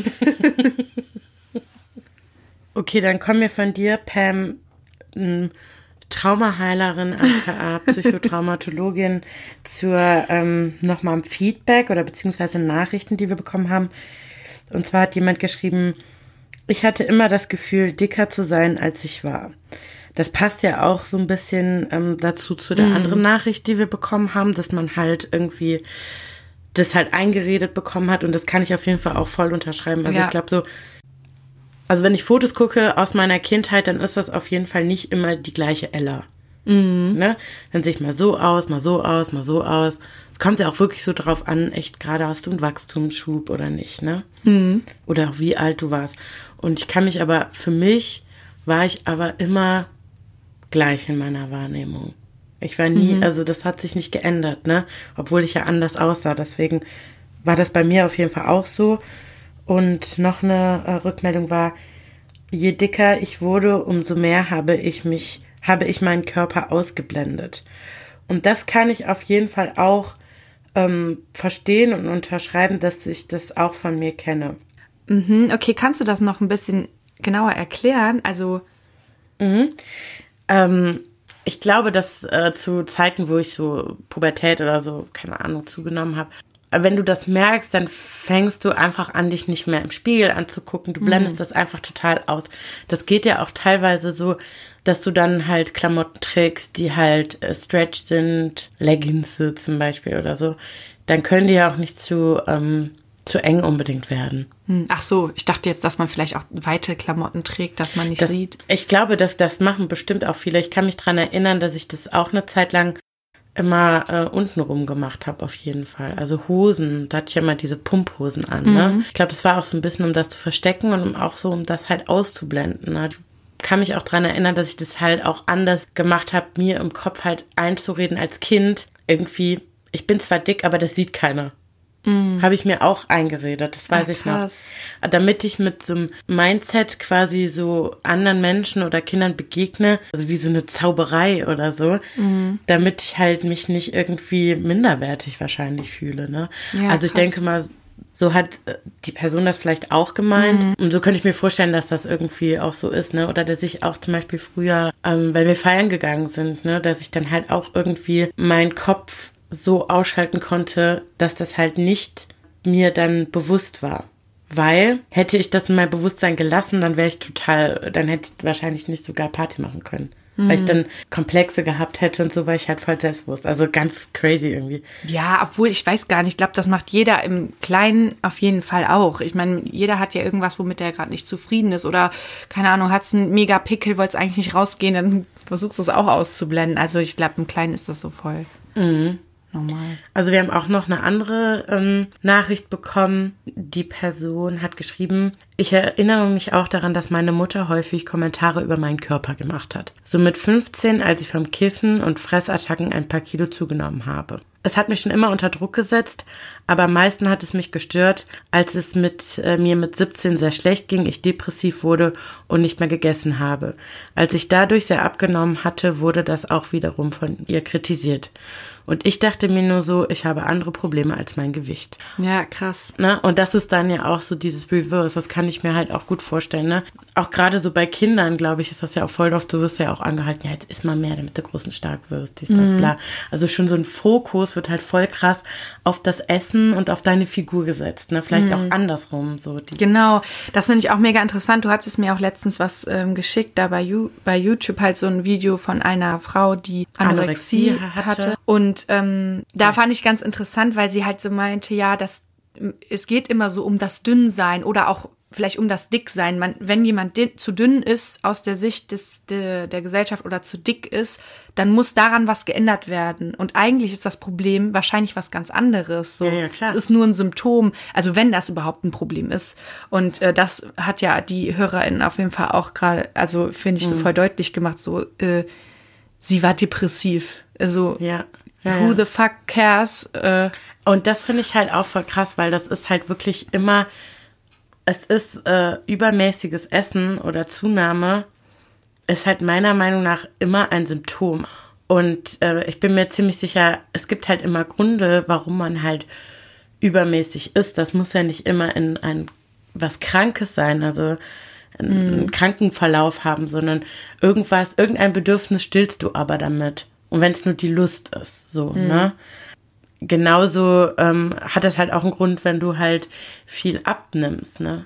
Okay, dann kommen wir von dir, Pam, Traumaheilerin, aka Psychotraumatologin, zur nochmal im Feedback oder beziehungsweise Nachrichten, die wir bekommen haben. Und zwar hat jemand geschrieben, ich hatte immer das Gefühl, dicker zu sein, als ich war. Das passt ja auch so ein bisschen dazu zu der anderen Nachricht, die wir bekommen haben, dass man halt irgendwie das halt eingeredet bekommen hat und das kann ich auf jeden Fall auch voll unterschreiben. Also ich glaube so, also wenn ich Fotos gucke aus meiner Kindheit, dann ist das auf jeden Fall nicht immer die gleiche Ella. Ne? Dann sehe ich mal so aus, mal so aus, mal so aus. Es kommt ja auch wirklich so drauf an, echt gerade hast du einen Wachstumsschub oder nicht, ne? Oder auch wie alt du warst. Und ich kann mich aber, für mich war ich aber immer gleich in meiner Wahrnehmung. Ich war nie, also das hat sich nicht geändert, ne? Obwohl ich ja anders aussah. Deswegen war das bei mir auf jeden Fall auch so. Und noch eine Rückmeldung war, je dicker ich wurde, umso mehr habe ich meinen Körper ausgeblendet. Und das kann ich auf jeden Fall auch verstehen und unterschreiben, dass ich das auch von mir kenne. Okay, kannst du das noch ein bisschen genauer erklären? Also ich glaube, dass zu Zeiten, wo ich so Pubertät oder so, keine Ahnung, zugenommen habe, wenn du das merkst, dann fängst du einfach an, dich nicht mehr im Spiegel anzugucken. Du blendest das einfach total aus. Das geht ja auch teilweise so, dass du dann halt Klamotten trägst, die halt Stretch sind, Leggings zum Beispiel oder so. Dann können die ja auch nicht zu eng unbedingt werden. Ach so, ich dachte jetzt, dass man vielleicht auch weite Klamotten trägt, dass man nicht sieht. Ich glaube, dass das machen bestimmt auch viele. Ich kann mich dran erinnern, dass ich das auch eine Zeit lang immer untenrum gemacht habe, auf jeden Fall. Also Hosen, da hatte ich ja immer diese Pumphosen an. Ne? Ich glaube, das war auch so ein bisschen, um das zu verstecken und auch so, um das halt auszublenden. Ne? Ich kann mich auch dran erinnern, dass ich das halt auch anders gemacht habe, mir im Kopf halt einzureden als Kind. Irgendwie, ich bin zwar dick, aber das sieht keiner. Habe ich mir auch eingeredet, das weiß ich noch. Damit ich mit so einem Mindset quasi so anderen Menschen oder Kindern begegne, also wie so eine Zauberei oder so, damit ich halt mich nicht irgendwie minderwertig wahrscheinlich fühle. Ne? Ja, also ich denke mal, so hat die Person das vielleicht auch gemeint. Und so könnte ich mir vorstellen, dass das irgendwie auch so ist, ne? Oder dass ich auch zum Beispiel früher, weil wir feiern gegangen sind, ne, dass ich dann halt auch irgendwie meinen Kopf so ausschalten konnte, dass das halt nicht mir dann bewusst war. Weil, hätte ich das in mein Bewusstsein gelassen, dann hätte ich wahrscheinlich nicht sogar Party machen können. Weil ich dann Komplexe gehabt hätte und so, war ich halt voll selbstbewusst. Also ganz crazy irgendwie. Ja, obwohl ich weiß gar nicht, ich glaube, das macht jeder im Kleinen auf jeden Fall auch. Ich meine, jeder hat ja irgendwas, womit er gerade nicht zufrieden ist oder, keine Ahnung, hat's einen mega Pickel, wollt's eigentlich nicht rausgehen, dann versuchst du es auch auszublenden. Also ich glaube, im Kleinen ist das so voll. normal. Also wir haben auch noch eine andere Nachricht bekommen. Die Person hat geschrieben, ich erinnere mich auch daran, dass meine Mutter häufig Kommentare über meinen Körper gemacht hat. So mit 15, als ich vom Kiffen und Fressattacken ein paar Kilo zugenommen habe. Es hat mich schon immer unter Druck gesetzt, aber am meisten hat es mich gestört, als es mir mit 17 sehr schlecht ging, ich depressiv wurde und nicht mehr gegessen habe. Als ich dadurch sehr abgenommen hatte, wurde das auch wiederum von ihr kritisiert. Und ich dachte mir nur so, ich habe andere Probleme als mein Gewicht. Ja, krass. Ne? Und das ist dann ja auch so dieses Reverse, das kann ich mir halt auch gut vorstellen. Ne? Auch gerade so bei Kindern, glaube ich, ist das ja auch voll oft, du wirst ja auch angehalten, ja, jetzt isst mal mehr, damit du groß und stark wirst, dies, das, bla. Also schon so ein Fokus wird halt voll krass auf das Essen und auf deine Figur gesetzt. Ne? Vielleicht auch andersrum. So Genau, das finde ich auch mega interessant. Du hattest mir auch letztens was geschickt, da bei YouTube halt so ein Video von einer Frau, die Anorexie hatte. Und da fand ich ganz interessant, weil sie halt so meinte, ja, es geht immer so um das Dünnsein oder auch vielleicht um das Dicksein. Wenn jemand zu dünn ist aus der Sicht der Gesellschaft oder zu dick ist, dann muss daran was geändert werden. Und eigentlich ist das Problem wahrscheinlich was ganz anderes. So. Ja, klar. Es ist nur ein Symptom, also wenn das überhaupt ein Problem ist. Und das hat ja die HörerInnen auf jeden Fall auch gerade, also finde ich so voll deutlich gemacht, so sie war depressiv. Also who the fuck cares? Und das finde ich halt auch voll krass, weil das ist halt wirklich immer, es ist übermäßiges Essen oder Zunahme ist halt meiner Meinung nach immer ein Symptom. Und ich bin mir ziemlich sicher, es gibt halt immer Gründe, warum man halt übermäßig isst. Das muss ja nicht immer in was Krankes sein, also einen Krankenverlauf haben, sondern irgendein Bedürfnis stillst du aber damit. Und wenn es nur die Lust ist, so, ne? Genauso hat das halt auch einen Grund, wenn du halt viel abnimmst, ne?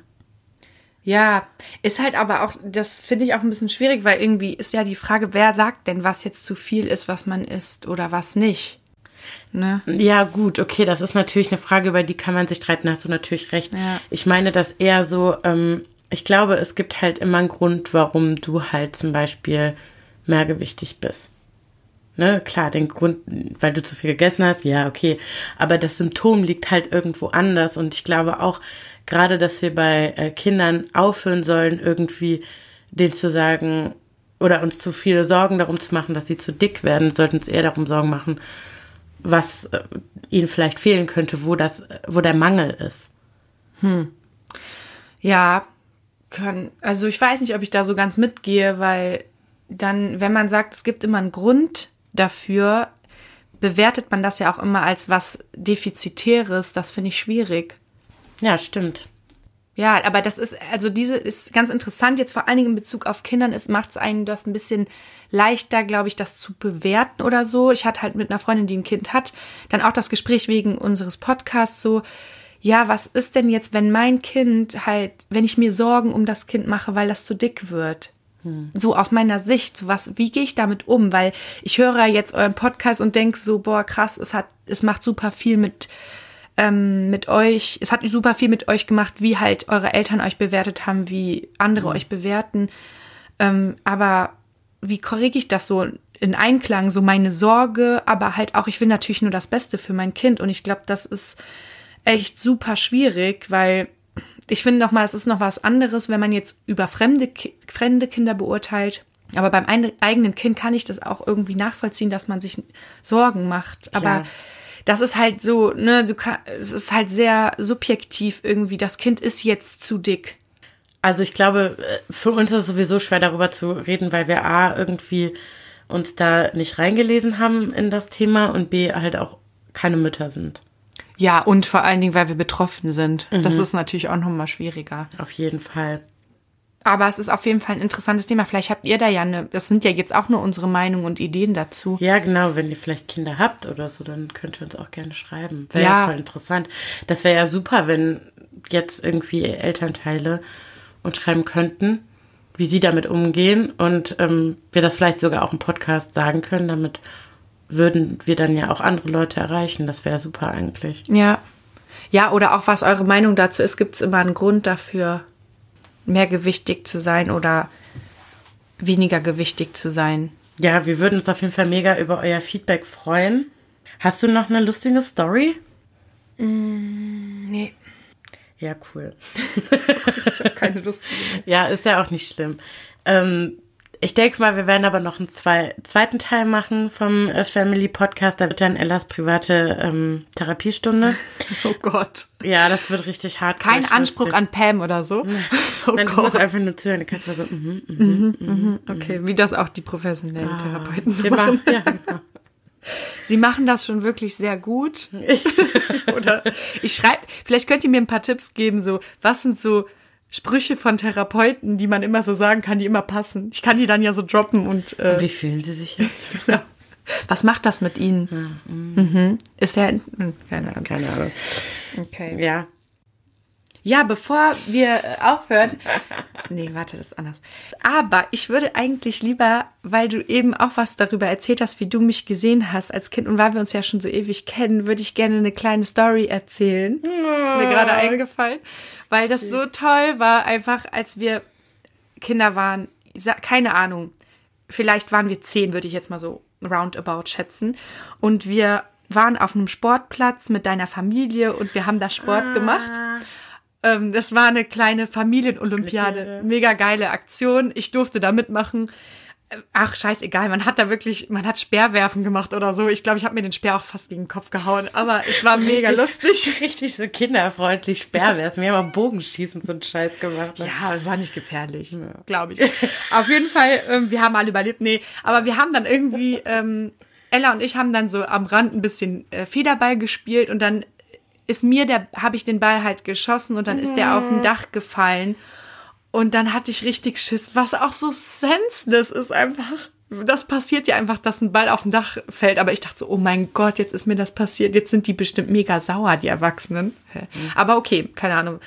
Ja, ist halt aber auch, das finde ich auch ein bisschen schwierig, weil irgendwie ist ja die Frage, wer sagt denn, was jetzt zu viel ist, was man isst oder was nicht, ne? Ja, gut, okay, das ist natürlich eine Frage, über die kann man sich streiten, hast du natürlich recht. Ja. Ich meine das eher so, ich glaube, es gibt halt immer einen Grund, warum du halt zum Beispiel mehrgewichtig bist. Ne, klar, den Grund, weil du zu viel gegessen hast, ja, okay. Aber das Symptom liegt halt irgendwo anders. Und ich glaube auch gerade, dass wir bei Kindern aufhören sollen, irgendwie denen zu sagen oder uns zu viele Sorgen darum zu machen, dass sie zu dick werden, sollten uns eher darum Sorgen machen, was ihnen vielleicht fehlen könnte, wo der Mangel ist. Ja, also ich weiß nicht, ob ich da so ganz mitgehe, weil dann, wenn man sagt, es gibt immer einen Grund dafür, bewertet man das ja auch immer als was Defizitäres. Das finde ich schwierig. Ja, stimmt. Ja, aber das ist, also diese ist ganz interessant, jetzt vor allen Dingen in Bezug auf Kindern, macht es einen das ein bisschen leichter, glaube ich, das zu bewerten oder so. Ich hatte halt mit einer Freundin, die ein Kind hat, dann auch das Gespräch wegen unseres Podcasts so, ja, was ist denn jetzt, wenn mein Kind halt, wenn ich mir Sorgen um das Kind mache, weil das zu dick wird? So aus meiner Sicht, wie gehe ich damit um? Weil ich höre jetzt euren Podcast und denke so, boah, krass, es macht super viel mit euch, es hat super viel mit euch gemacht, wie halt eure Eltern euch bewertet haben, wie andere euch bewerten. Aber wie kriege ich das so in Einklang, so meine Sorge, aber halt auch, ich will natürlich nur das Beste für mein Kind. Und ich glaube, das ist echt super schwierig, weil ich finde nochmal, es ist noch was anderes, wenn man jetzt über fremde Kinder beurteilt. Aber beim eigenen Kind kann ich das auch irgendwie nachvollziehen, dass man sich Sorgen macht. Aber das ist halt so, ne, es ist halt sehr subjektiv irgendwie. Das Kind ist jetzt zu dick. Also ich glaube, für uns ist es sowieso schwer, darüber zu reden, weil wir A, irgendwie uns da nicht reingelesen haben in das Thema und B, halt auch keine Mütter sind. Ja, und vor allen Dingen, weil wir betroffen sind. Das ist natürlich auch nochmal schwieriger. Auf jeden Fall. Aber es ist auf jeden Fall ein interessantes Thema. Vielleicht habt ihr da ja das sind ja jetzt auch nur unsere Meinungen und Ideen dazu. Ja, genau. Wenn ihr vielleicht Kinder habt oder so, dann könnt ihr uns auch gerne schreiben. Wäre ja voll interessant. Das wäre ja super, wenn jetzt irgendwie Elternteile uns schreiben könnten, wie sie damit umgehen und wir das vielleicht sogar auch im Podcast sagen können, damit würden wir dann ja auch andere Leute erreichen. Das wäre super eigentlich. Ja. Ja, oder auch was eure Meinung dazu ist. Gibt es immer einen Grund dafür, mehr gewichtig zu sein oder weniger gewichtig zu sein? Ja, wir würden uns auf jeden Fall mega über euer Feedback freuen. Hast du noch eine lustige Story? Nee. Ja, cool. Ich habe keine Lust mehr. Ja, ist ja auch nicht schlimm. Ich denke mal, wir werden aber noch einen zweiten Teil machen vom Family Podcast. Da wird dann Ellas private Therapiestunde. Oh Gott. Ja, das wird richtig hart. Kein Anspruch an Pam oder so. Oh Nein, du musst einfach nur zuhören. Du kannst mal so, Okay, wie das auch die professionellen Therapeuten so machen. machen. Ja, genau. Sie machen das schon wirklich sehr gut. Oder vielleicht könnt ihr mir ein paar Tipps geben, so, was sind so Sprüche von Therapeuten, die man immer so sagen kann, die immer passen. Ich kann die dann ja so droppen und wie fühlen sie sich jetzt? Ja. Was macht das mit ihnen? Ist ja keine Ahnung. Okay. Ja. Ja, bevor wir aufhören. Nee, warte, das ist anders. Aber ich würde eigentlich lieber, weil du eben auch was darüber erzählt hast, wie du mich gesehen hast als Kind und weil wir uns ja schon so ewig kennen, würde ich gerne eine kleine Story erzählen. Das ist mir gerade eingefallen. Weil das so toll war, einfach als wir Kinder waren. Keine Ahnung. Vielleicht waren wir 10, würde ich jetzt mal so roundabout schätzen. Und wir waren auf einem Sportplatz mit deiner Familie und wir haben da Sport gemacht. Das war eine kleine Familienolympiade. Mega geile Aktion. Ich durfte da mitmachen. Ach, scheißegal. Man hat Speerwerfen gemacht oder so. Ich glaube, ich habe mir den Speer auch fast gegen den Kopf gehauen. Aber es war mega lustig. Richtig so kinderfreundlich Speerwerfen. Wir haben auch Bogenschießen so einen Scheiß gemacht. Ne? Ja, es war nicht gefährlich, glaube ich. Auf jeden Fall, wir haben alle überlebt. Nee, aber wir haben dann irgendwie, Ella und ich haben dann so am Rand ein bisschen Federball gespielt und dann habe ich den Ball halt geschossen und dann ist der auf dem Dach gefallen und dann hatte ich richtig Schiss, was auch so senseless ist einfach. Das passiert ja einfach, dass ein Ball auf dem Dach fällt, aber ich dachte so, oh mein Gott, jetzt ist mir das passiert, jetzt sind die bestimmt mega sauer, die Erwachsenen. Aber okay, keine Ahnung.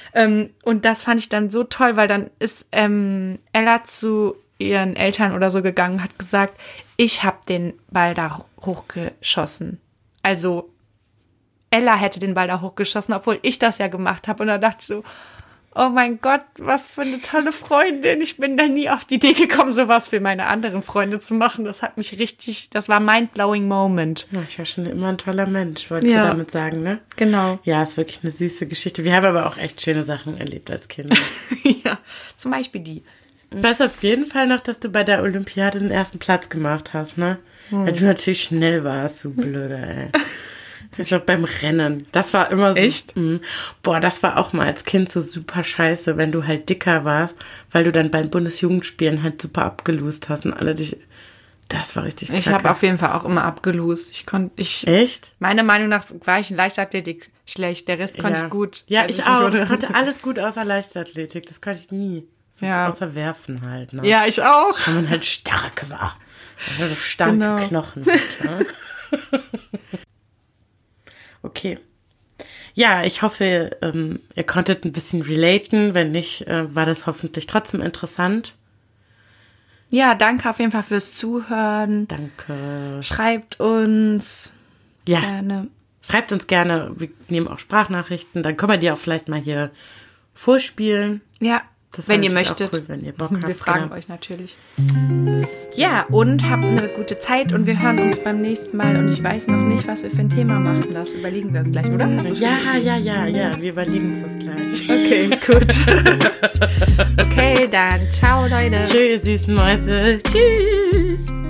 Und das fand ich dann so toll, weil dann ist Ella zu ihren Eltern oder so gegangen, hat gesagt, ich habe den Ball da hochgeschossen. Also Ella hätte den Ball da hochgeschossen, obwohl ich das ja gemacht habe. Und da dachte ich so, oh mein Gott, was für eine tolle Freundin. Ich bin da nie auf die Idee gekommen, sowas für meine anderen Freunde zu machen. Das war ein mind-blowing Moment. Ja, ich war schon immer ein toller Mensch, wolltest du damit sagen, ne? Genau. Ja, ist wirklich eine süße Geschichte. Wir haben aber auch echt schöne Sachen erlebt als Kinder. Ja, zum Beispiel die. Ich weiß auf jeden Fall noch, dass du bei der Olympiade den ersten Platz gemacht hast, ne? Weil du natürlich schnell warst, du Blöde, ey. Das war beim Rennen. Das war immer so. Echt? Boah, das war auch mal als Kind so super scheiße, wenn du halt dicker warst, weil du dann beim Bundesjugendspielen halt super abgelost hast und alle dich. Das war richtig kacke. Ich habe auf jeden Fall auch immer abgelost. Echt? Meiner Meinung nach war ich in Leichtathletik schlecht. Der Rest konnte ich gut. Ja, ich auch. Ich konnte alles gut außer Leichtathletik. Das konnte ich nie. So außer Werfen halt. Ne? Ja, ich auch. Weil man halt stark war. Also starke Knochen. Ne? Okay. Ja, ich hoffe, ihr konntet ein bisschen relaten. Wenn nicht, war das hoffentlich trotzdem interessant. Ja, danke auf jeden Fall fürs Zuhören. Danke. Schreibt uns gerne. Schreibt uns gerne. Wir nehmen auch Sprachnachrichten. Dann können wir die auch vielleicht mal hier vorspielen. Ja, wenn ihr möchtet. Cool, wenn ihr Bock habt. Wir fragen euch natürlich. Ja, und habt eine gute Zeit und wir hören uns beim nächsten Mal. Und ich weiß noch nicht, was wir für ein Thema machen. Das überlegen wir uns gleich, oder? Ja. Wir überlegen uns das gleich. Okay, gut. Okay, dann ciao, Leute. Tschüss, süßen Mäuse. Tschüss.